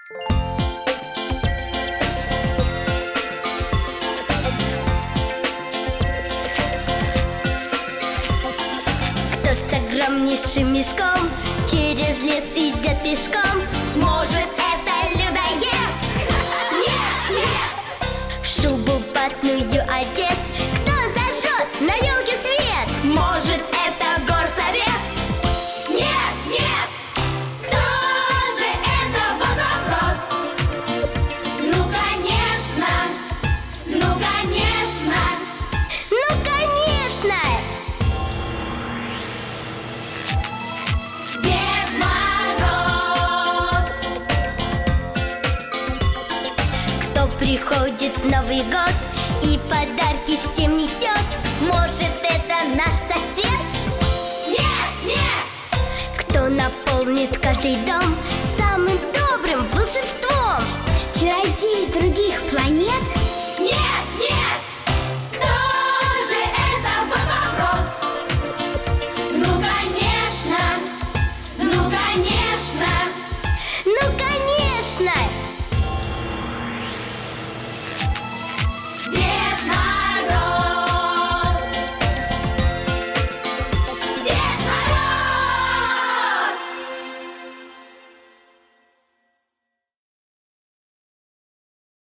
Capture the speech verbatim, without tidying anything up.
Кто с огромнейшим мешком через лес идет пешком? Может, это людоед? Нет, нет! В шубу ватную одет. Кто зажжет на елке свет? Может, это горсовет? Нет, нет! Кто же это? Вот вопрос. Ну, конечно! Ну, конечно! Ну, конечно! Дед Мороз. Кто приходит в Новый год и подарки всем несет? Может, это наш сосед? Нет, нет! Кто наполнит каждый дом самым добрым волшебством? Чародей из других планет